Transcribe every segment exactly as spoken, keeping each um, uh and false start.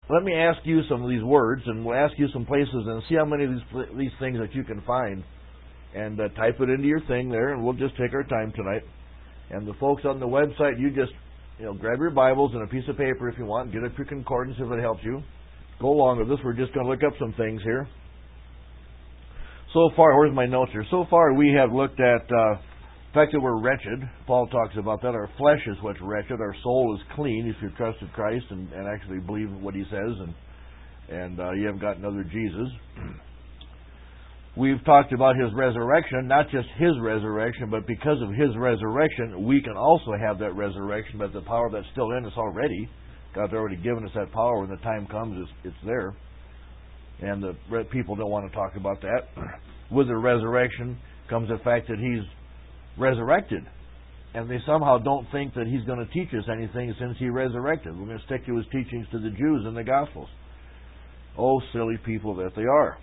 let me ask you some of these words, and we'll ask you some places, and see how many of these these things that you can find, and uh, type it into your thing there, and we'll just take our time tonight. And the folks on the website, you just you know grab your Bibles and a piece of paper if you want, get up your concordance if it helps you. Go along with this. We're just going to look up some things here. So far, where's my notes here? So far, we have looked at uh, the fact that we're wretched. Paul talks about that. Our flesh is what's wretched. Our soul is clean if you trusted Christ and, and actually believe what He says, and and uh, you haven't got another Jesus. We've talked about His resurrection, not just His resurrection, but because of His resurrection, we can also have that resurrection, but the power that's still in us already. God's already given us that power. When the time comes, it's, it's there. And the people don't want to talk about that. With the resurrection comes the fact that He's resurrected. And they somehow don't think that He's going to teach us anything since He resurrected. We're going to stick to His teachings to the Jews in the Gospels. Oh, silly people that they are.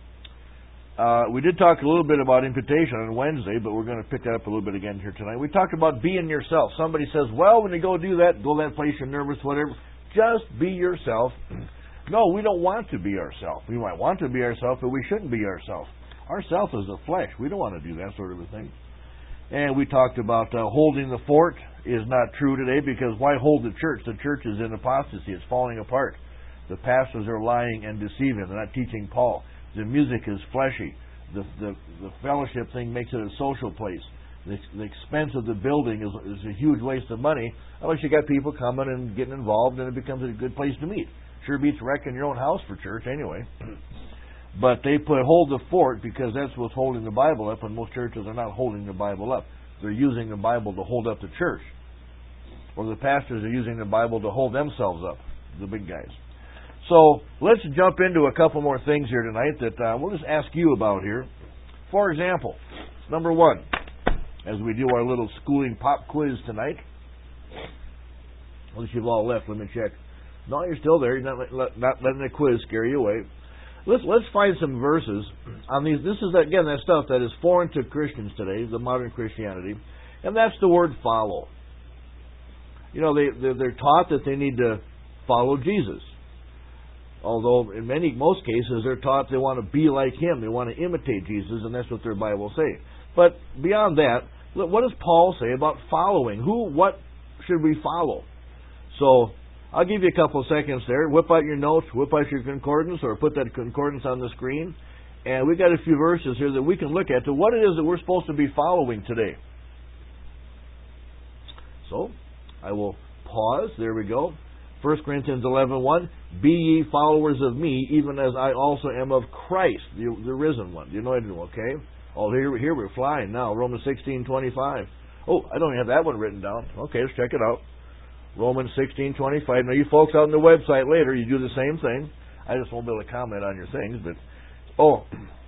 Uh, we did talk a little bit about imputation on Wednesday, but we're going to pick that up a little bit again here tonight. We talked about being yourself. Somebody says, well, when you go do that, go that place, you're nervous, whatever. Just be yourself. No, we don't want to be ourselves. We might want to be ourselves, but we shouldn't be ourselves. Ourself is the flesh. We don't want to do that sort of a thing. And we talked about uh, holding the fort is not true today, because why hold the church? The church is in apostasy. It's falling apart. The pastors are lying and deceiving. They're not teaching Paul. The music is fleshy. The the, the fellowship thing makes it a social place. The, the expense of the building is, is a huge waste of money, unless you got people coming and getting involved, and it becomes a good place to meet. Sure beats wrecking your own house for church anyway. But they put hold the fort because that's what's holding the Bible up, and most churches are not holding the Bible up. They're using the Bible to hold up the church. Or the pastors are using the Bible to hold themselves up, the big guys. So let's jump into a couple more things here tonight that uh, we'll just ask you about here. For example, number one, as we do our little schooling pop quiz tonight. Unless you've all left, let me check. No, you're still there. You're not, let, not letting the quiz scare you away. Let's let's find some verses on these. This is, again, that stuff that is foreign to Christians today, the modern Christianity, and that's the word follow. You know, they they're, they're taught that they need to follow Jesus. Although in many most cases they're taught they want to be like Him, they want to imitate Jesus, and that's what their Bible say. But beyond that, what does Paul say about following? Who, what should we follow? So I'll give you a couple of seconds there. Whip out your notes, whip out your concordance, or put that concordance on the screen. And we've got a few verses here that we can look at to what it is that we're supposed to be following today. So I will pause. There we go. First Corinthians eleven one. Be ye followers of me, even as I also am of Christ, the, the risen one, the anointed one. Okay. Oh, here, here we're flying now. Romans sixteen twenty-five. Oh, I don't have that one written down. Okay, let's check it out. Romans sixteen twenty-five. Now, you folks out on the website later, you do the same thing. I just won't be able to comment on your things, but oh,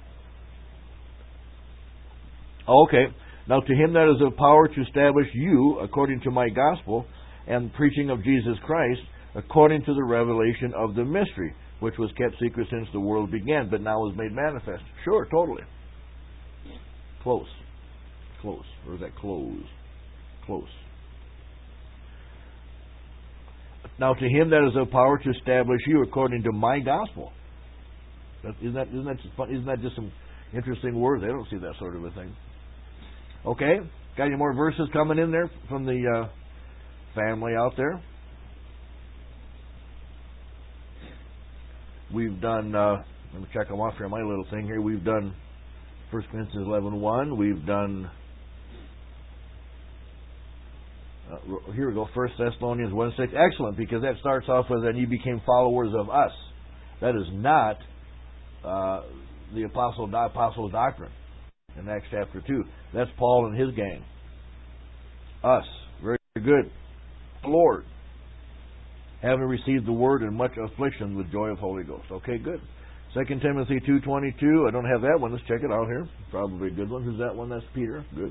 okay. Now, to Him that is of power to establish you according to my gospel and preaching of Jesus Christ, according to the revelation of the mystery, which was kept secret since the world began, but now is made manifest. Sure, totally. Close. Close. Or is that close? Close. Now to Him that is of power to establish you according to my gospel. Isn't that, isn't that, just, isn't that just some interesting words? They don't see that sort of a thing. Okay. Got any more verses coming in there from the uh, family out there? We've done, uh, let me check them off here on my little thing here. We've done First Corinthians eleven one. We've done, uh, here we go, First Thessalonians one six. Excellent, because that starts off with, and you became followers of us. That is not uh, the apostle, apostles' doctrine in Acts chapter two. That's Paul and his gang. Us. Very good. Lord. Having received the word in much affliction with joy of Holy Ghost. Okay, good. Second Timothy two twenty-two. I don't have that one. Let's check it out here. Probably a good one. Who's that one? That's Peter. Good.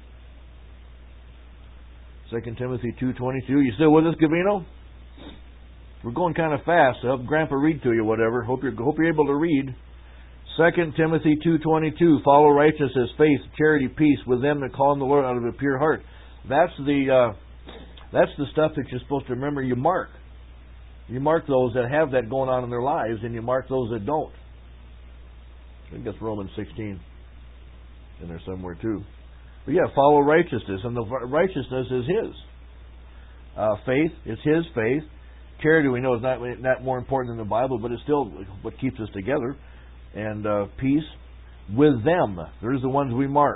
Second Timothy two twenty-two. You still with us, Gavino? We're going kind of fast. So help Grandpa read to you, whatever. Hope you're hope you're able to read. Second Timothy two twenty-two. Follow righteousness, faith, charity, peace with them that call on the Lord out of a pure heart. That's the uh, that's the stuff that you're supposed to remember. You mark. You mark those that have that going on in their lives, and you mark those that don't. I think that's Romans sixteen in there somewhere too. But yeah, follow righteousness, and the righteousness is His. Uh, faith, it's His faith. Charity, we know, is not not more important than the Bible, but it's still what keeps us together. And uh, peace with them. There's the ones we mark.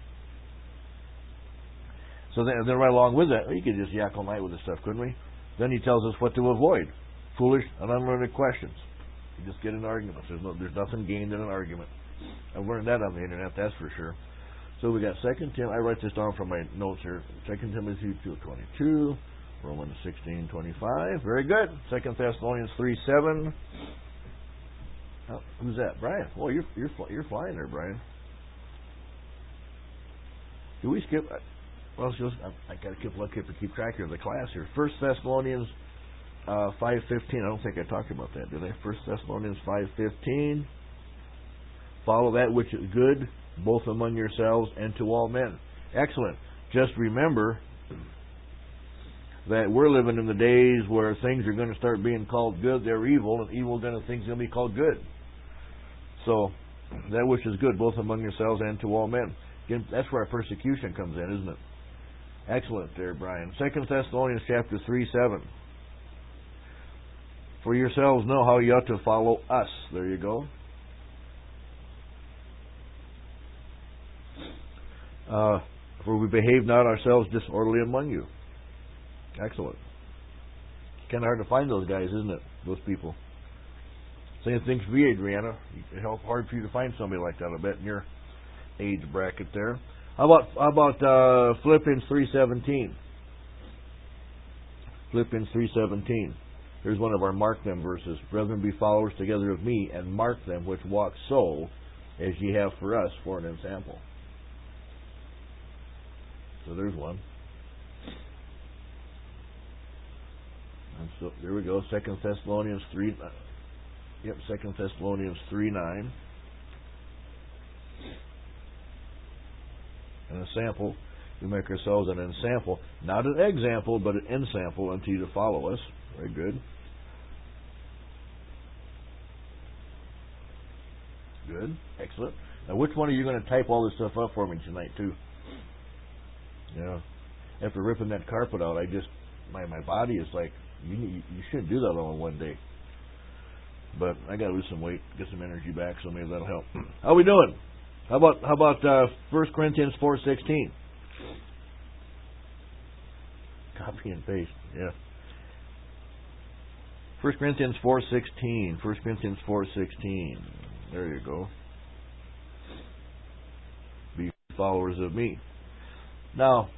So then, then right along with that, well, you could just yak all night with this stuff, couldn't we? Then he tells us what to avoid: foolish and unlearned questions. You just get in arguments. There's no, there's nothing gained in an argument. I've learned that on the internet, that's for sure. So we got Second Timothy. I write this down from my notes here. Second Timothy two twenty-two, Romans sixteen twenty-five. Very good. Second Thessalonians three seven. Oh, who's that? Brian. Oh, you're you're you're flying there, Brian. Do we skip? Well, just, I, I got to keep look keep keep track of the class here. First Thessalonians uh, five fifteen. I don't think I talked about that, did I? First Thessalonians five fifteen. Follow that which is good, both among yourselves and to all men. Excellent. Just remember that we're living in the days where things are going to start being called good. They're evil, and evil going to things going to be called good. So that which is good, both among yourselves and to all men. Again, that's where our persecution comes in, isn't it? Excellent there, Brian. Second Thessalonians chapter three seven. For yourselves know how you ought to follow us. There you go. Uh, for we behave not ourselves disorderly among you. Excellent. It's kind of hard to find those guys, isn't it? Those people. Same thing for you, Adriana. It's hard for you to find somebody like that, I bet, in your age bracket there. How about how about uh, Philippians three seventeen? Philippians three seventeen. Here's one of our mark them verses. Brethren, be followers together of me, and mark them which walk so, as ye have for us, for an ensample. So there's one. And so there we go. Second Thessalonians three. Uh, yep, Second Thessalonians three nine. An ensample. We make ourselves an ensample, not an example, but an ensample unto you to follow us. Very good. Good. Excellent. Now, which one are you going to type all this stuff up for me tonight, too? Yeah. After ripping that carpet out, I just my my body is like, you you shouldn't do that all in one day. But I got to lose some weight, get some energy back, so maybe that'll help. How we doing? How about how about uh, First Corinthians four sixteen? Copy and paste. Yeah. First Corinthians four sixteen. First Corinthians four sixteen. There you go. Be followers of me. Now,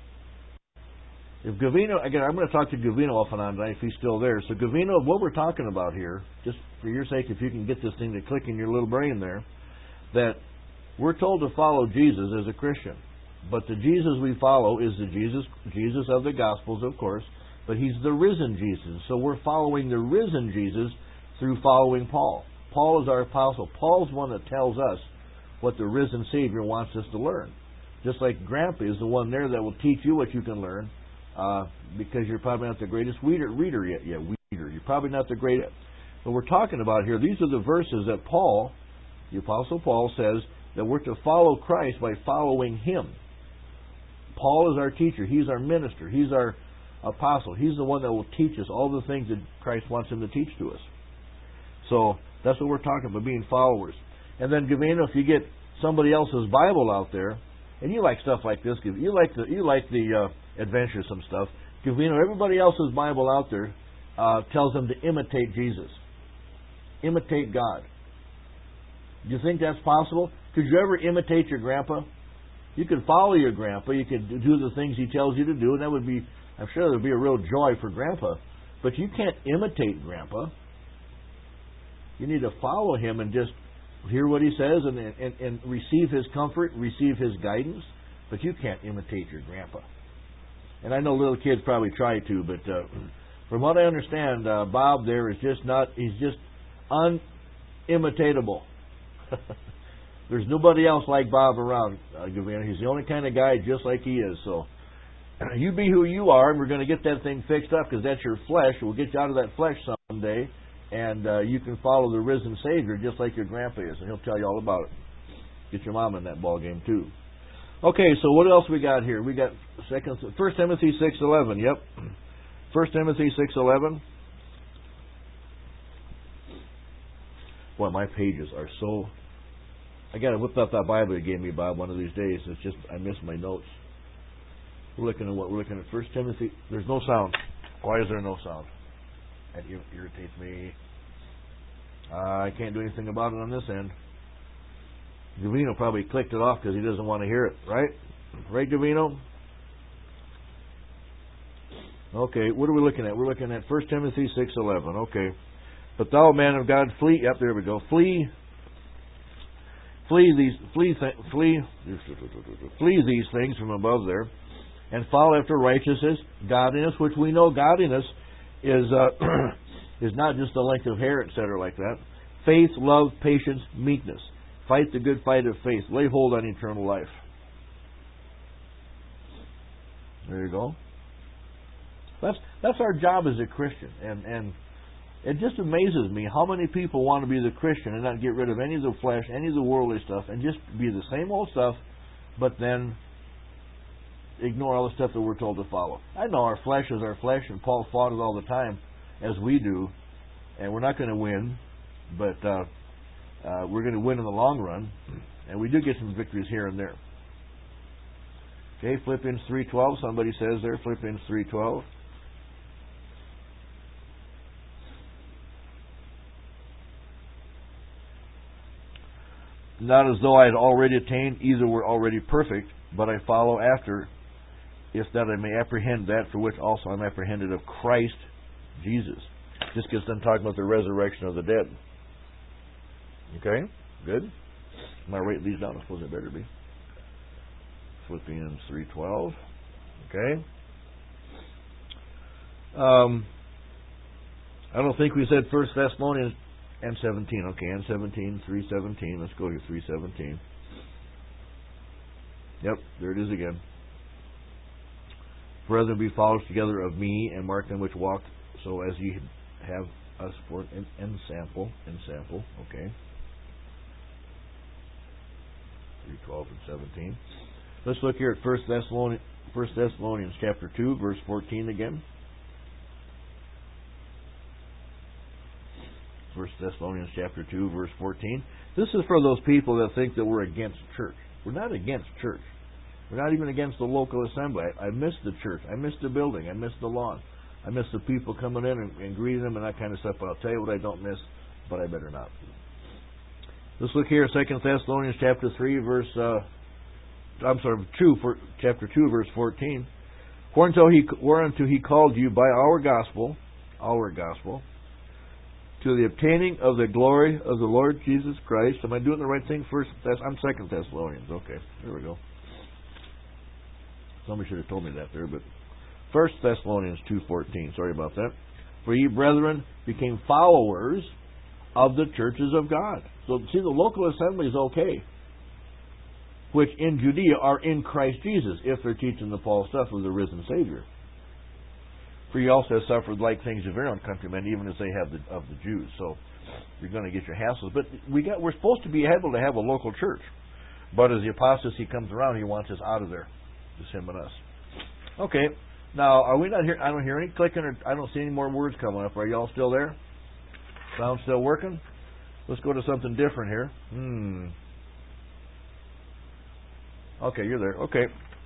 if Gavino, again, I'm going to talk to Gavino off and on tonight if he's still there. So, Gavino, what we're talking about here, just for your sake, if you can get this thing to click in your little brain there, that we're told to follow Jesus as a Christian. But the Jesus we follow is the Jesus, Jesus of the Gospels, of course, but he's the risen Jesus. So we're following the risen Jesus through following Paul. Paul is our apostle. Paul's one that tells us what the risen Savior wants us to learn. Just like Grandpa is the one there that will teach you what you can learn, uh, because you're probably not the greatest reader, reader yet. Yeah, reader. You're probably not the greatest. But we're talking about here, these are the verses that Paul, the Apostle Paul, says that we're to follow Christ by following Him. Paul is our teacher. He's our minister. He's our apostle. He's the one that will teach us all the things that Christ wants him to teach to us. So that's what we're talking about, being followers. And then, Gavino, if you get somebody else's Bible out there, and you like stuff like this, you like the you like the uh, adventuresome stuff. Gavino, everybody else's Bible out there uh, tells them to imitate Jesus, imitate God. Do you think that's possible? Could you ever imitate your grandpa? You could follow your grandpa. You could do the things he tells you to do, and that would be, I'm sure, there would be a real joy for grandpa. But you can't imitate grandpa. You need to follow him and just hear what he says and, and, and receive his comfort, receive his guidance. But you can't imitate your grandpa. And I know little kids probably try to, but uh, from what I understand, uh, Bob there is just not, he's just unimitatable. There's nobody else like Bob around, uh, Gavino. He's the only kind of guy just like he is. So you be who you are, and we're going to get that thing fixed up because that's your flesh. We'll get you out of that flesh someday, and uh, you can follow the risen Savior just like your grandpa is, and he'll tell you all about it. Get your mom in that ball game too. Okay, so what else we got here? We got second, First Timothy six eleven. Yep, First Timothy six eleven. Boy, my pages are so. I got to whip up that Bible you gave me, Bob, one of these days. It's just I missed my notes. We're looking at what we're looking at. First Timothy. There's no sound. Why is there no sound? That irritates me. Uh, I can't do anything about it on this end. Gavino probably clicked it off because he doesn't want to hear it, right? Right, Gavino? Okay, what are we looking at? We're looking at First Timothy six eleven. Okay. But thou, man of God, flee. Yep, there we go. Flee. Flee these. Flee. Th- flee. Flee these things from above there, and follow after righteousness, godliness, which we know godliness is uh, is not just the length of hair, et cetera, like that. Faith, love, patience, meekness. Fight the good fight of faith. Lay hold on eternal life. There you go. That's that's our job as a Christian, and and it just amazes me how many people want to be the Christian and not get rid of any of the flesh, any of the worldly stuff, and just be the same old stuff, but then ignore all the stuff that we're told to follow. I know our flesh is our flesh, and Paul fought it all the time, as we do, and we're not going to win, but uh, uh, we're going to win in the long run, and we do get some victories here and there. Okay, Philippians three twelve. Somebody says there, Philippians three twelve. Not as though I had already attained, either were already perfect, but I follow after, if that I may apprehend that for which also I'm apprehended of Christ Jesus. Just gets done talking about the resurrection of the dead. Okay, good. Am I writing these down? I suppose I better be. Philippians three twelve. Okay. Um, I don't think we said First Thessalonians and seventeen. Okay, and seventeen, three seventeen. Let's go here, three seventeen. Yep, there it is again. Brethren, be followers together of me, and mark them which walk, so as ye have us for an ensample. Ensample, okay. three twelve and seventeen. Let's look here at First Thessalonians, First Thessalonians chapter two, verse fourteen again. First Thessalonians chapter two, verse fourteen. This is for those people that think that we're against church. We're not against church. We're not even against the local assembly. I, I miss the church. I miss the building. I miss the lawn. I miss the people coming in and, and greeting them and that kind of stuff. But I'll tell you what I don't miss, but I better not. Let's look here, Second Thessalonians chapter three, verse. Uh, I'm sorry, two, for, chapter two, verse fourteen. Whereunto he, whereunto he called you by our gospel, our gospel, to the obtaining of the glory of the Lord Jesus Christ. Am I doing the right thing? First, I'm Second Thessalonians. Okay, there we go. Somebody should have told me that there, but First Thessalonians two fourteen. Sorry about that. For ye brethren became followers of the churches of God. So see, the local assembly is okay, which in Judea are in Christ Jesus, if they're teaching the Paul stuff of the risen Savior. For ye also have suffered like things of your own countrymen, even as they have the, of the Jews. So you're going to get your hassles. But we got we're supposed to be able to have a local church. But as the apostasy comes around, he wants us out of there. Just him and us. Okay. Now, are we not here? I don't hear any clicking, or I don't see any more words coming up. Are y'all still there? Sound still working? Let's go to something different here. Hmm. Okay, you're there. Okay.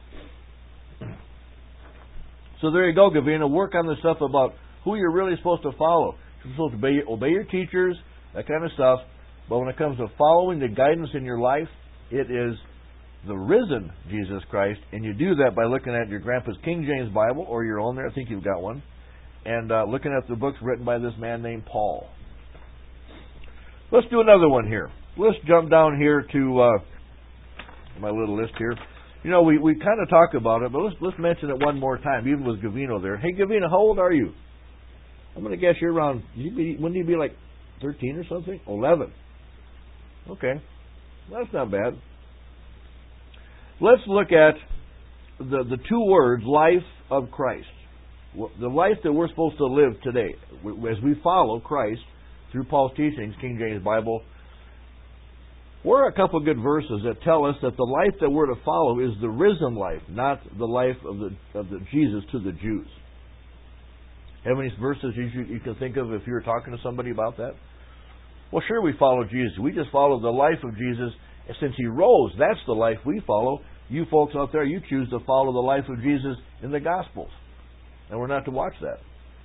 So there you go, Gavina. Work on the stuff about who you're really supposed to follow. You're supposed to obey, obey your teachers, that kind of stuff. But when it comes to following the guidance in your life, it is the risen Jesus Christ. And you do that by looking at your grandpa's King James Bible, or your own there. I think you've got one. And uh, looking at the books written by this man named Paul. Let's do another one here. Let's jump down here to uh, my little list here. You know, we, we kind of talk about it, but let's let's mention it one more time, even with Gavino there. Hey, Gavino, how old are you? I'm going to guess you're around, you'd be, wouldn't you be like thirteen or something? eleven. Okay. Well, that's not bad. Let's look at the, the two words, life of Christ. The life that we're supposed to live today, as we follow Christ through Paul's teachings, King James Bible, were a couple of good verses that tell us that the life that we're to follow is the risen life, not the life of the of the Jesus to the Jews. Have any verses you, you can think of if you were talking to somebody about that? Well, sure, we follow Jesus. We just follow the life of Jesus. Since He rose, that's the life we follow. You folks out there, you choose to follow the life of Jesus in the Gospels. And we're not to watch that.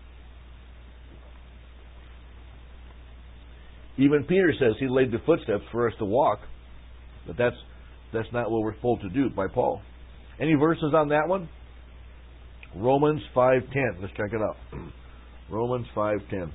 Even Peter says He laid the footsteps for us to walk. But that's that's not what we're supposed to do by Paul. Any verses on that one? Romans five ten. Let's check it out. Romans five ten.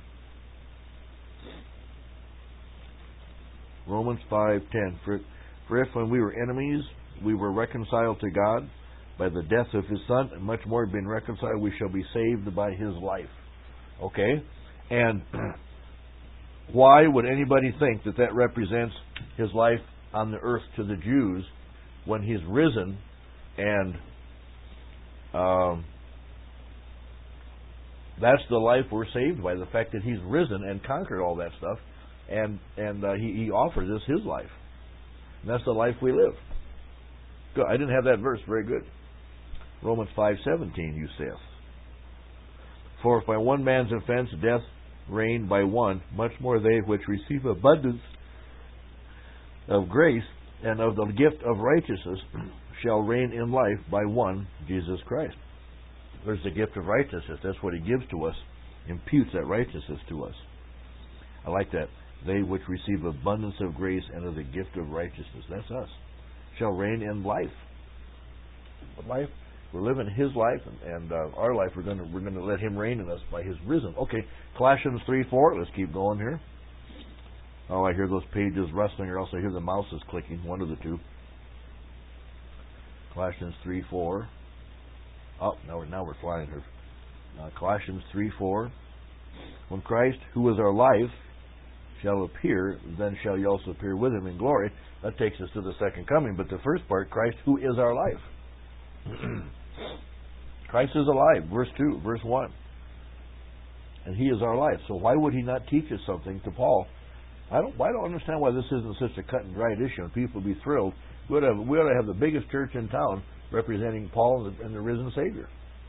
Romans five ten. For, for if when we were enemies, we were reconciled to God by the death of His Son, and much more being reconciled, we shall be saved by His life. Okay? And why would anybody think that that represents His life on the earth to the Jews when He's risen and um, that's the life we're saved by, the fact that He's risen and conquered all that stuff, and and uh, he, he offers us His life. And that's the life we live. Good. I didn't have that verse. Very good. Romans five seventeen, you saith. For if by one man's offense death reigned by one, much more they which receive abundance of grace and of the gift of righteousness shall reign in life by one, Jesus Christ. There's the gift of righteousness. That's what He gives to us, imputes that righteousness to us. I like that. They which receive abundance of grace and of the gift of righteousness. That's us. Shall reign in life. What life? We're living His life, and, and uh, our life. We're going to we're going to let Him reign in us by His risen. Okay, Colossians three four. Let's keep going here. Oh, I hear those pages rustling, or else I hear the mouse is clicking. One of the two. Colossians three four. Oh, now we're now we're flying here. Uh, Colossians three four. When Christ, who is our life, shall appear, then shall you also appear with Him in glory. That takes us to the second coming. But the first part, Christ, who is our life. Christ is alive, verse two, verse one. And He is our life. So why would He not teach us something to Paul? I don't I don't understand why this isn't such a cut and dried issue and people would be thrilled. We ought to have, we ought to have the biggest church in town representing Paul and the, and the risen Savior.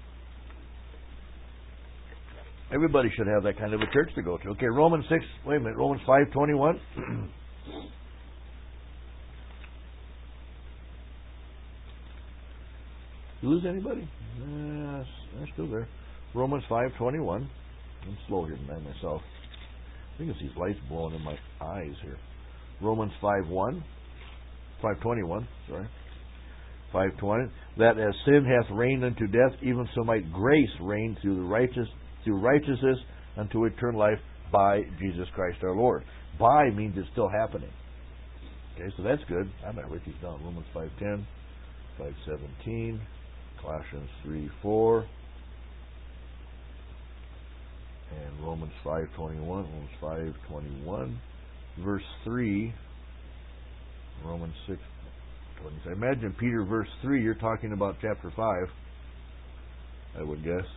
Everybody should have that kind of a church to go to. Okay, Romans six, wait a minute, Romans five twenty-one. You lose anybody? Yes, they're still there. Romans five twenty-one. I'm slow here tonight myself. I think it's these lights blowing in my eyes here. Romans five one. five twenty-one, sorry. five twenty. That as sin hath reigned unto death, even so might grace reign through the righteous through righteousness unto eternal life by Jesus Christ our Lord. By means it's still happening. Okay, so that's good. I might write these down. Romans five ten, five seventeen, Colossians three four, and Romans five twenty-one, Romans five twenty-one, verse three, Romans six twenty. I imagine Peter verse three, you're talking about chapter five, I would guess.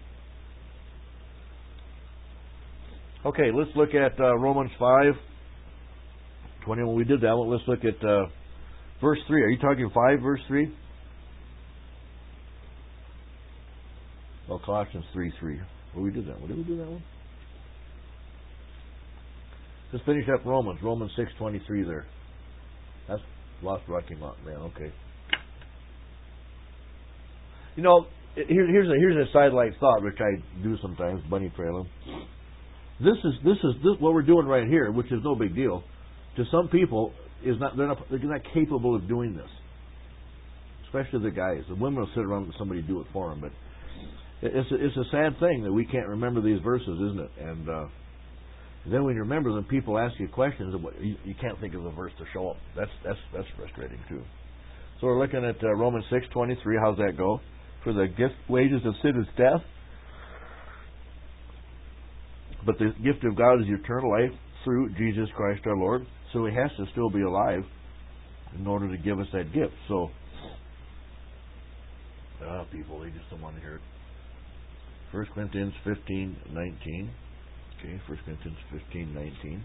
Okay, let's look at uh, Romans five twenty-one. We did that one. Let's look at uh, verse three. Are you talking five, verse three? Well, Colossians three three. Well, we did that one. Did we do that one? Let's finish up Romans. Romans six twenty-three there. That's Lost Rocky Mountain, man. Okay. You know, here, here's a here's a sidelight thought which I do sometimes, bunny trailing. This is this is this, what we're doing right here, which is no big deal. To some people, is not they're not they're not capable of doing this. Especially the guys. The women will sit around and let somebody do it for them. But it's a, it's a sad thing that we can't remember these verses, isn't it? And uh, then when you remember them, people ask you questions, you, you can't think of a verse to show up. That's that's that's frustrating too. So we're looking at uh, Romans six twenty-three. How's that go? For the gift wages of sin is death, but the gift of God is eternal life through Jesus Christ our Lord. So He has to still be alive in order to give us that gift. So Ah, people, they just don't want to hear it. First Corinthians fifteen nineteen. Okay, First Corinthians fifteen nineteen.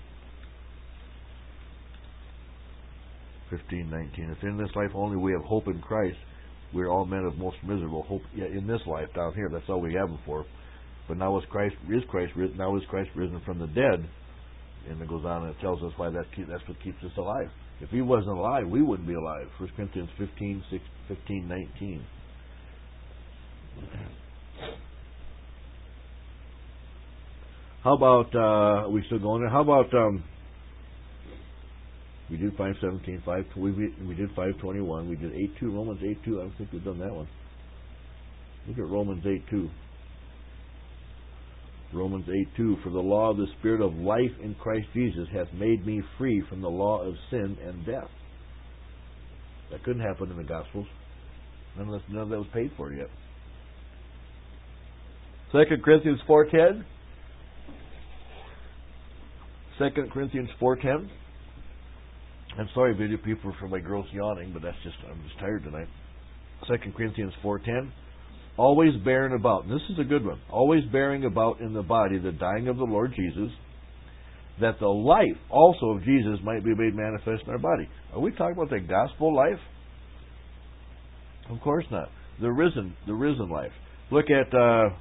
fifteen nineteen. If in this life only we have hope in Christ, we are all men of most miserable hope. Yeah, in this life down here, that's all we have him for. But now is Christ is Christ risen? Now is Christ risen from the dead? And it goes on and it tells us why that keep, that's what keeps us alive. If he wasn't alive, we wouldn't be alive. First Corinthians fifteen, six, fifteen nineteen. How about uh, are we still going there? How about um, we did five seventeen, five we we did five twenty one, we did eight two, Romans eight two. I don't think we've done that one. Look at Romans eight two. Romans eight two. For the law of the Spirit of life in Christ Jesus hath made me free from the law of sin and death. That couldn't happen in the Gospels. None of that, none of that was paid for yet. Second Corinthians four ten. Second Corinthians four ten. I'm sorry, video people, for my gross yawning, but that's just I'm just tired tonight. Second Corinthians four ten. Always bearing about, and this is a good one, always bearing about in the body the dying of the Lord Jesus, that the life also of Jesus might be made manifest in our body. Are we talking about the gospel life? Of course not. The risen, the risen life. Look at uh,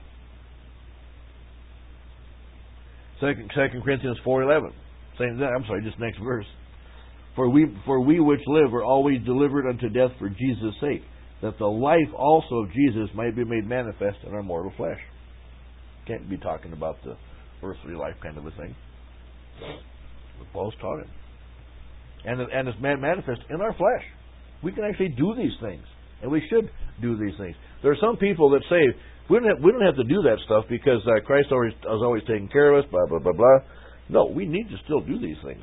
Second Second Corinthians four eleven. Same that. I'm sorry, just next verse. For we for we which live are always delivered unto death for Jesus' sake, that the life also of Jesus might be made manifest in our mortal flesh. Can't be talking about the earthly life kind of a thing. But Paul's taught it. And, and it's manifest in our flesh. We can actually do these things. And we should do these things. There are some people that say, we don't have, we don't have to do that stuff because uh, Christ always, is always taking care of us, blah, blah, blah, blah. No, we need to still do these things.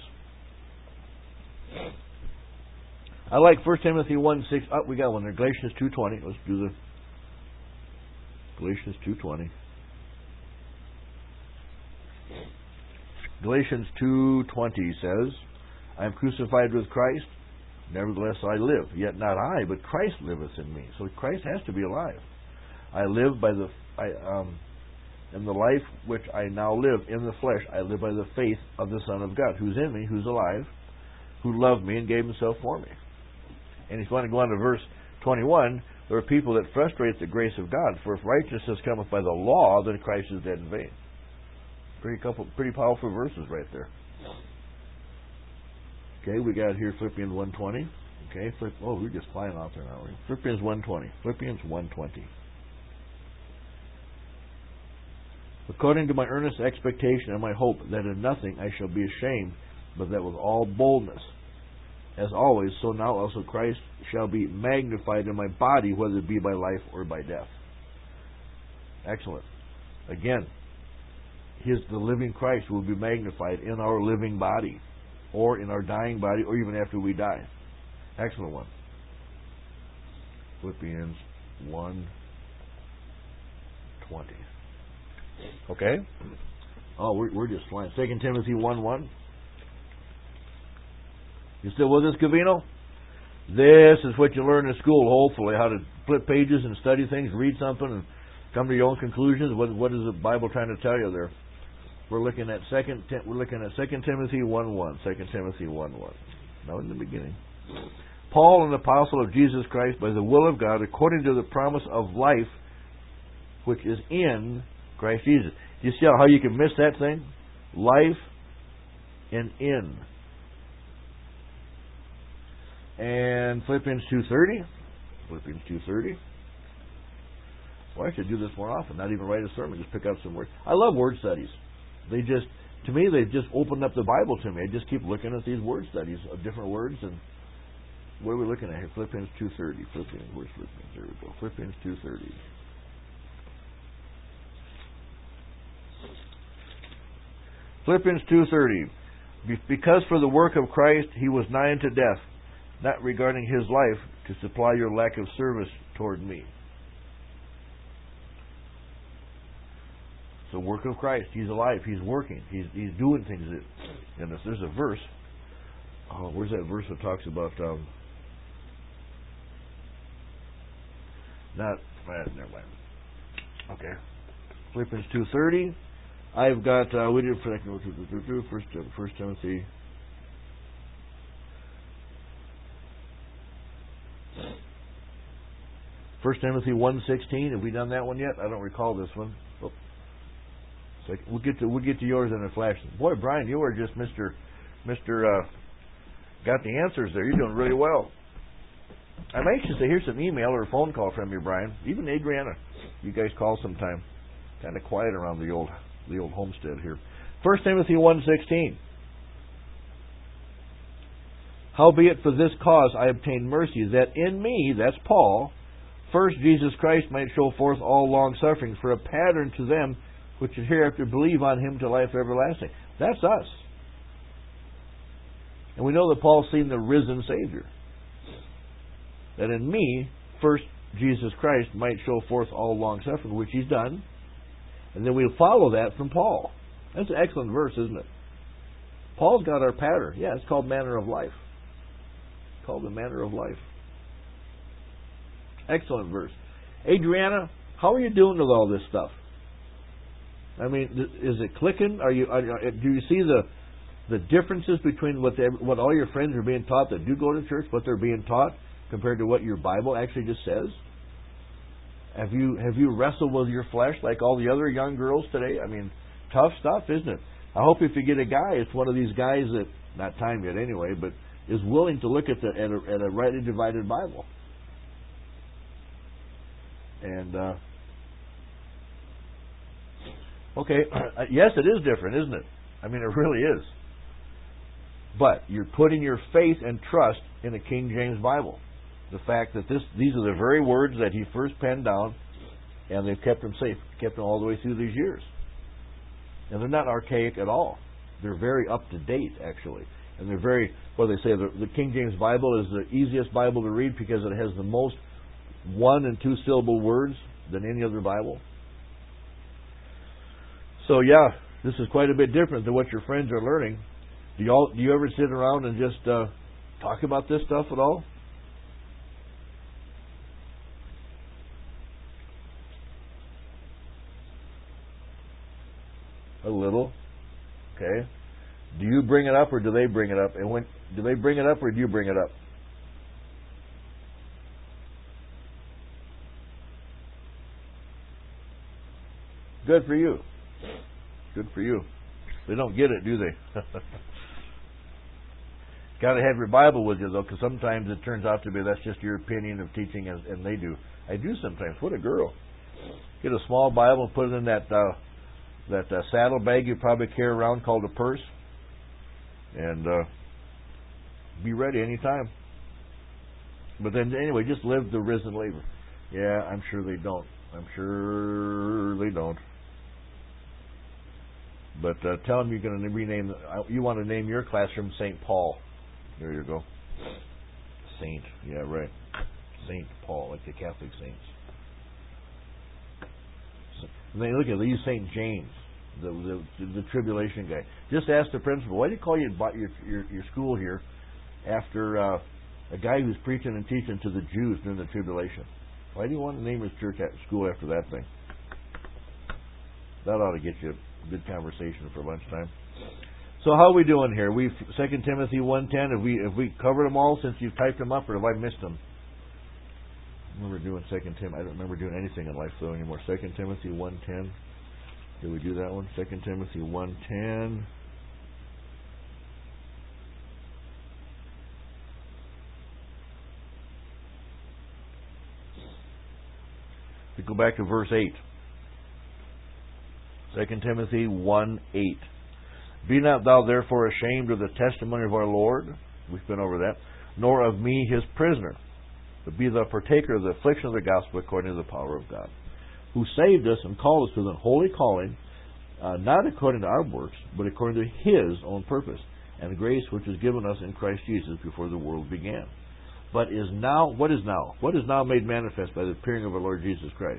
I like First Timothy one six. Oh, we got one there. Galatians two twenty. Let's do the Galatians two twenty. Galatians two twenty says, I am crucified with Christ, nevertheless I live. Yet not I, but Christ liveth in me. So Christ has to be alive. I live by the I um in the life which I now live in the flesh, I live by the faith of the Son of God, who's in me, who's alive, who loved me and gave himself for me. And if you want to go on to verse twenty-one, there are people that frustrate the grace of God. For if righteousness cometh by the law, then Christ is dead in vain. Pretty couple, pretty powerful verses right there. Okay, we got here Philippians one twenty. Okay, Philipp, oh, we're just flying off there now. Philippians one twenty. Philippians one twenty. According to my earnest expectation and my hope that in nothing I shall be ashamed, but that with all boldness, as always, so now also Christ shall be magnified in my body, whether it be by life or by death. Excellent. Again, his the living Christ will be magnified in our living body, or in our dying body, or even after we die. Excellent one. Philippians one twenty. Okay? Oh, we're, we're just flying. Second Timothy one one. You still with us, Cavino? This is what you learn in school, hopefully, how to flip pages and study things, read something, and come to your own conclusions. What, what is the Bible trying to tell you there? We're looking at second. We're looking at Second Timothy one one. Second Timothy one one. Now in the beginning, Paul, an apostle of Jesus Christ, by the will of God, according to the promise of life, which is in Christ Jesus. Do you see how you can miss that thing? Life and in. And Philippians two thirty. Philippians two thirty. Well, I should do this more often. Not even write a sermon. Just pick out some words. I love word studies. They just, to me, they've just opened up the Bible to me. I just keep looking at these word studies of different words. And what are we looking at here? Philippians two thirty. Philippians. Where's Philippians? There we go. Philippians two thirty. Philippians two thirty. Because for the work of Christ he was nigh unto death, not regarding his life, to supply your lack of service toward me. The work of Christ. He's alive. He's working. He's he's doing things. And if there's a verse, oh, where's that verse that talks about? Um, Not, well, never mind. Okay. Philippians two thirty. I've got, uh, we did first, first Timothy. First Timothy one sixteen. Have we done that one yet? I don't recall this one. Oh. So we'll get to we'll get to yours in a flash. Boy, Brian, you are just Mister Mister Uh, got the answers there. You're doing really well. I'm anxious to hear some email or a phone call from you, Brian. Even Adriana. You guys call sometime. Kind of quiet around the old the old homestead here. First Timothy one sixteen. Howbeit for this cause I obtained mercy, that in me, that's Paul, first Jesus Christ might show forth all long sufferings for a pattern to them which should hereafter believe on him to life everlasting. That's us. And we know that Paul's seen the risen Savior. That in me, first Jesus Christ might show forth all long suffering, which he's done. And then we'll follow that from Paul. That's an excellent verse, isn't it? Paul's got our pattern. Yeah, it's called manner of life. It's called the manner of life. Excellent verse. Adriana, how are you doing with all this stuff? I mean, is it clicking? Are you? Are, do you see the the differences between what they, what all your friends are being taught that do go to church, what they're being taught, compared to what your Bible actually just says? Have you have you wrestled with your flesh like all the other young girls today? I mean, tough stuff, isn't it? I hope if you get a guy, it's one of these guys that, not time yet anyway, but is willing to look at the at a, at a rightly divided Bible. And uh, okay, yes, it is different, isn't it? I mean, it really is. But you're putting your faith and trust in the King James Bible. The fact that this these are the very words that he first penned down, and they've kept them safe, kept them all the way through these years. And they're not archaic at all. They're very up to date, actually. And they're very, what do they say, the, the King James Bible is the easiest Bible to read because it has the most one and two syllable words than any other Bible. So yeah, this is quite a bit different than what your friends are learning. Do you all do you ever sit around and just uh, talk about this stuff at all? A little. Okay. Do you bring it up or do they bring it up? And when do they bring it up or do you bring it up? Good for you. Good for you. They don't get it, do they? Got to have your Bible with you, though, because sometimes it turns out to be that's just your opinion of teaching, and, and they do. I do sometimes. What a girl. Get a small Bible and put it in that uh, that uh, saddle bag you probably carry around called a purse, and uh, be ready anytime. But then, anyway, just live the risen labor. Yeah, I'm sure they don't. I'm sure they don't. But uh, tell them you're going to rename. You want to name your classroom Saint Paul. There you go. Saint. Yeah, right. Saint Paul, like the Catholic saints. And then look at they use Saint James, the, the the tribulation guy. Just ask the principal, why do you call your your your, your school here after uh, a guy who's preaching and teaching to the Jews during the tribulation? Why do you want to name his church school after that thing? That ought to get you a good conversation for lunchtime. So how are we doing here? We Second Timothy one ten. Have we have we covered them all since you've typed them up, or have I missed them? I remember doing Second Tim. I don't remember doing anything in life though anymore. Second Timothy one ten. Did we do that one? Second Timothy one ten. We go back to verse eight. Second Timothy one eight. Be not thou therefore ashamed of the testimony of our Lord, we've been over that, nor of me his prisoner, but be thou partaker of the affliction of the gospel according to the power of God, who saved us and called us to the holy calling, uh, not according to our works, but according to his own purpose, and the grace which is given us in Christ Jesus before the world began. But is now, what is now? What is now made manifest by the appearing of our Lord Jesus Christ?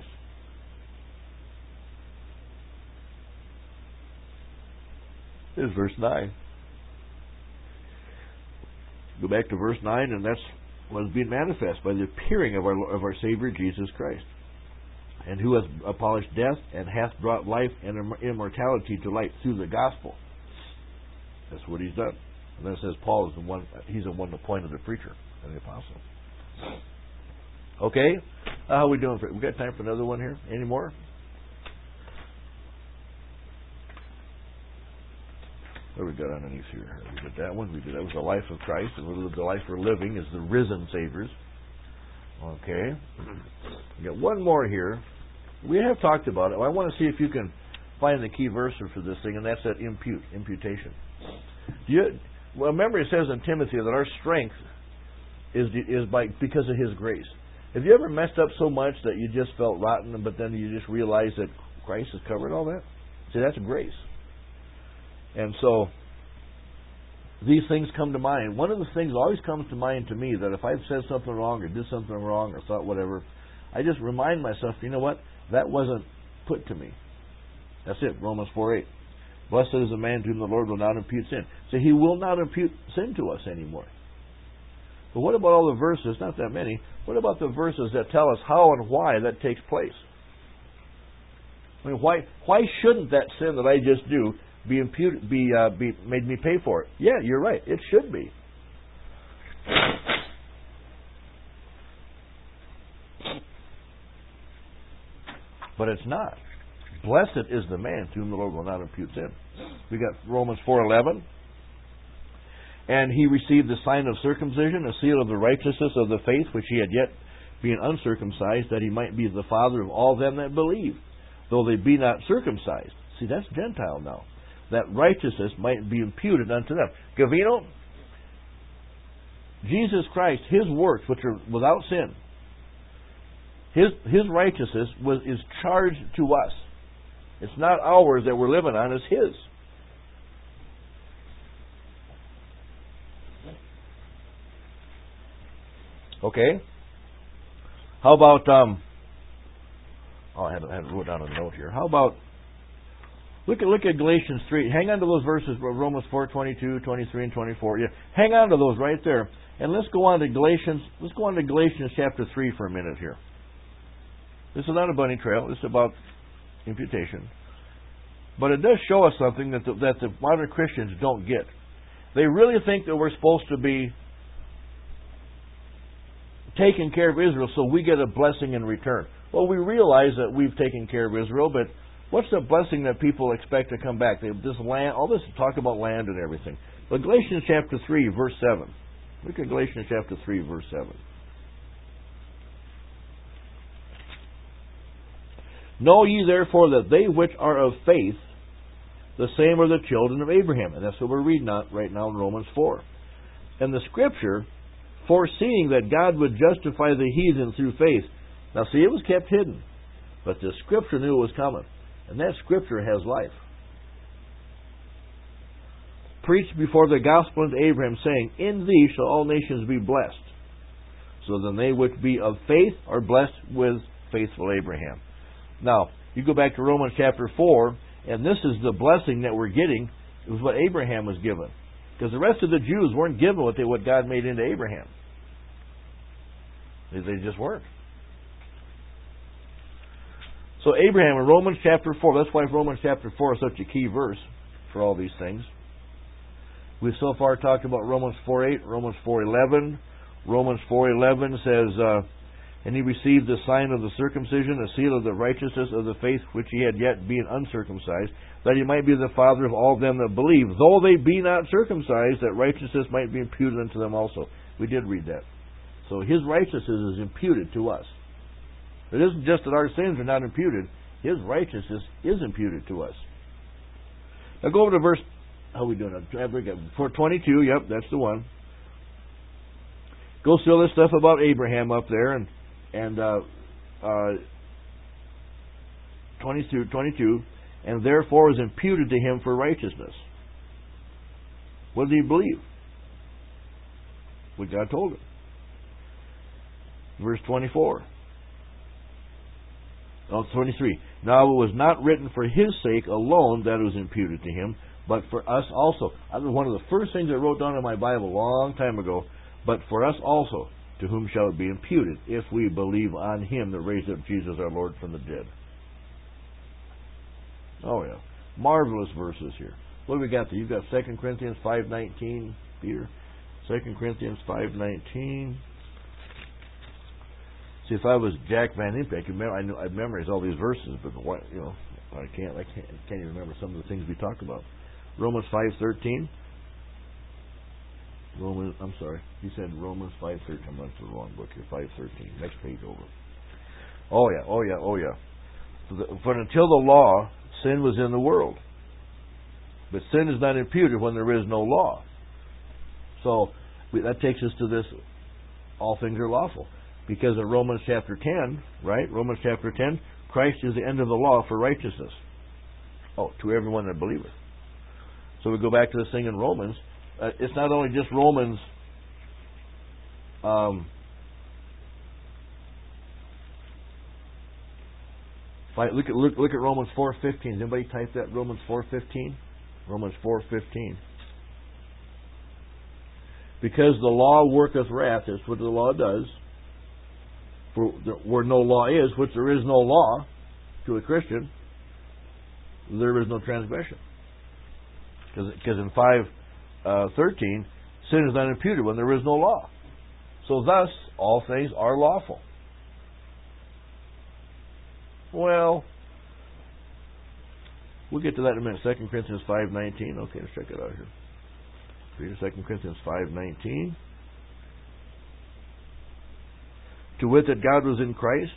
This is verse nine. Go back to verse nine, and that's was being manifest by the appearing of our of our Savior Jesus Christ, and who has abolished death and hath brought life and immortality to light through the gospel. That's what he's done. And then it says Paul is the one. He's the one appointed the preacher and the apostle. Okay, uh, how are we doing? For, we got time for another one here? Any more? What we got underneath here? We did that one. We did that was the life of Christ, and the life we're living is the risen Saviors. Okay, we got one more here. We have talked about it. I want to see if you can find the key verse for this thing, and that's that impute, imputation. Do you, well, remember it says in Timothy that our strength is is by because of His grace. Have you ever messed up so much that you just felt rotten, but then you just realized that Christ has covered all that? See, that's grace. And so these things come to mind. One of the things always comes to mind to me that if I've said something wrong or did something wrong or thought whatever, I just remind myself, you know what? That wasn't put to me. That's it, Romans four eight. Blessed is the man to whom the Lord will not impute sin. So He will not impute sin to us anymore. But what about all the verses, not that many, what about the verses that tell us how and why that takes place? I mean, why why shouldn't that sin that I just do be imputed, be, uh, be made me pay for it? Yeah, you're right. It should be. But it's not. Blessed is the man to whom the Lord will not impute sin. We got Romans four eleven. And he received the sign of circumcision, a seal of the righteousness of the faith, which he had yet been uncircumcised, that he might be the father of all them that believe, though they be not circumcised. See, that's Gentile now. That righteousness might be imputed unto them. Gavino, Jesus Christ, His works, which are without sin, His His righteousness was is charged to us. It's not ours that we're living on, it's His. Okay? How about, um, oh, I had, I had to wrote down a note here. How about, look at look at Galatians three. Hang on to those verses, Romans four, twenty-two, twenty-three, and twenty-four. Yeah, hang on to those right there. And let's go on to Galatians, let's go on to Galatians chapter three for a minute here. This is not a bunny trail. This is about imputation. But it does show us something that the, that the modern Christians don't get. They really think that we're supposed to be taking care of Israel so we get a blessing in return. Well, we realize that we've taken care of Israel, but what's the blessing that people expect to come back? They have this land, all this talk about land and everything. But Galatians chapter three, verse seven. Look at Galatians chapter three, verse seven. Know ye therefore that they which are of faith, the same are the children of Abraham. And that's what we're reading out right now in Romans four. And the Scripture, foreseeing that God would justify the heathen through faith. Now see, it was kept hidden. But the Scripture knew it was coming. And that Scripture has life. Preached before the gospel unto Abraham, saying, in thee shall all nations be blessed. So then they which be of faith are blessed with faithful Abraham. Now, you go back to Romans chapter four, and this is the blessing that we're getting. It was what Abraham was given. Because the rest of the Jews weren't given what, they, what God made into Abraham. They, they just weren't. So Abraham in Romans chapter four, that's why Romans chapter four is such a key verse for all these things. We've so far talked about Romans four eight, Romans four eleven. Romans four eleven says, uh, and he received the sign of the circumcision, a seal of the righteousness of the faith which he had yet been uncircumcised, that he might be the father of all them that believe, though they be not circumcised, that righteousness might be imputed unto them also. We did read that. So his righteousness is imputed to us. It isn't just that our sins are not imputed. His righteousness is imputed to us. Now go over to verse, how are we doing? For twenty-two, yep, that's the one. Go see all this stuff about Abraham up there, and and uh, uh, twenty-two, twenty-two, and therefore is imputed to him for righteousness. What did he believe? What God told him. Verse twenty-four. Oh, twenty-three. Now it was not written for his sake alone that it was imputed to him, but for us also. That was one of the first things I wrote down in my Bible a long time ago. But for us also. to whom shall it be imputed, if we believe on him that raised up Jesus our Lord from the dead? Oh yeah. Marvelous verses here. What do we got there? You've got Second Corinthians five nineteen, Peter. Second Corinthians five nineteen. See, if I was Jack Van Impe, I could remember, I know I memorize all these verses, but what, you know, I can't. I can't. I can't even remember some of the things we talked about. Romans five thirteen. Romans. I'm sorry. He said Romans five thirteen. I'm on the wrong book here. Five thirteen. Next page over. Oh yeah. Oh yeah. Oh yeah. For until the law, sin was in the world, but sin is not imputed when there is no law. So we, that takes us to this: all things are lawful. Because in Romans chapter ten, right? Romans chapter ten, Christ is the end of the law for righteousness. Oh, to everyone that believeth. So we go back to this thing in Romans. Uh, it's not only just Romans. Um, look at look, look at Romans four fifteen. Anybody type that? Romans four fifteen. Romans four fifteen. Because the law worketh wrath. That's what the law does. For where no law is, which there is no law to a Christian, there is no transgression. Because in five thirteen, sin is not imputed when there is no law. So thus, all things are lawful. Well, we'll get to that in a minute. Second Corinthians five nineteen. Okay, let's check it out here. Read Second Corinthians five nineteen. To wit, that God was in Christ,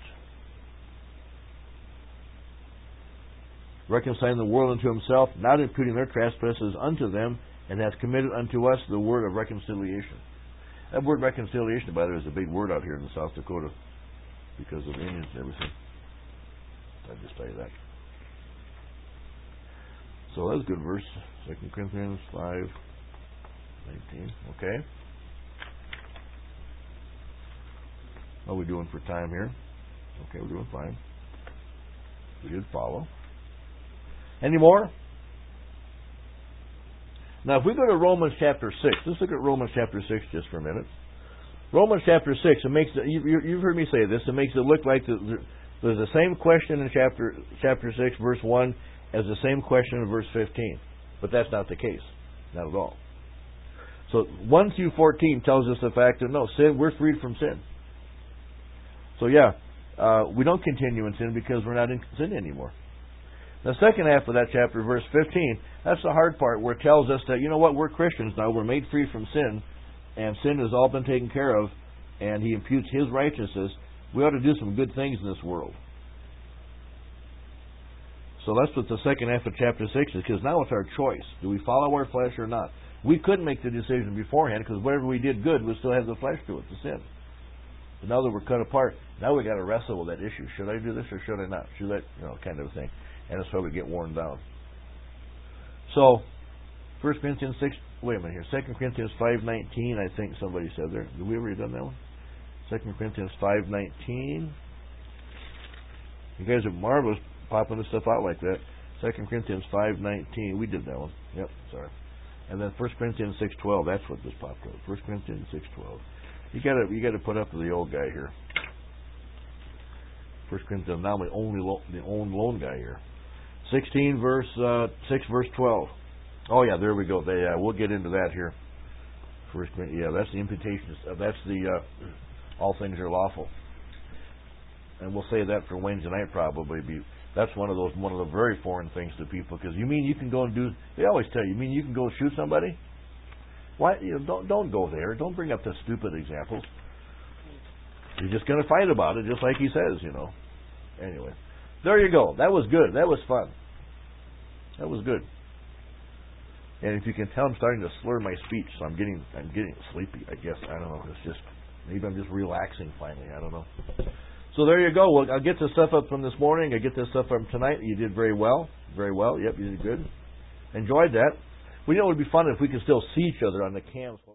reconciling the world unto himself, not imputing their trespasses unto them, and hath committed unto us the word of reconciliation. That word reconciliation, by the way, is a big word out here in South Dakota because of Indians and everything. I'll just tell you that. So that's a good verse. Second Corinthians five nineteen. Okay. How are we doing for time here? Okay, we're doing fine. We did follow. Any more? Now, if we go to Romans chapter six, let's look at Romans chapter six just for a minute. Romans chapter six, it makes you, you've heard me say this. It makes it look like the, there's the same question in chapter chapter six, verse one, as the same question in verse fifteen, but that's not the case, not at all. So one through fourteen tells us the fact that no sin, we're freed from sin. So yeah, uh, we don't continue in sin because we're not in sin anymore. The second half of that chapter, verse fifteen, that's the hard part where it tells us that, you know what, we're Christians now, we're made free from sin, and sin has all been taken care of, and he imputes his righteousness. We ought to do some good things in this world. So that's what the second half of chapter six is, because now it's our choice. Do we follow our flesh or not? We couldn't make the decision beforehand, because whatever we did good, we still have the flesh to it, the sin. But now that we're cut apart, now we got to wrestle with that issue. Should I do this or should I not? Should I, you know, kind of a thing. And that's why we get worn down. So, First Corinthians six, wait a minute here. Second Corinthians five nineteen, I think somebody said there. Did we already done that one? Second Corinthians five nineteen. You guys are marvelous popping this stuff out like that. Second Corinthians five nineteen. We did that one. Yep, sorry. And then First Corinthians six twelve. That's what this popped up. First Corinthians six twelve. You gotta you gotta put up with the old guy here. First Corinthians, now the only lo- the only lone guy here. Sixteen verse uh, six verse twelve. Oh yeah, there we go. They, uh, we'll get into that here. First Corinthians, yeah, that's the imputation. Uh, that's the uh, all things are lawful. And we'll say that for Wednesday night probably. Be that's one of those one of the very foreign things to people, because you mean you can go and do? They always tell you, you mean you can go shoot somebody? Why? You know, don't don't go there. Don't bring up the stupid examples. You're just going to fight about it, just like he says, you know. Anyway, there you go. That was good. That was fun. That was good. And if you can tell, I'm starting to slur my speech, so I'm getting I'm getting sleepy. I guess I don't know. It's just maybe I'm just relaxing finally. I don't know. So there you go. Well, I'll get this stuff up from this morning. I get this stuff from tonight. You did very well. Very well. Yep, you did good. Enjoyed that. We know it would be fun if we could still see each other on the cams.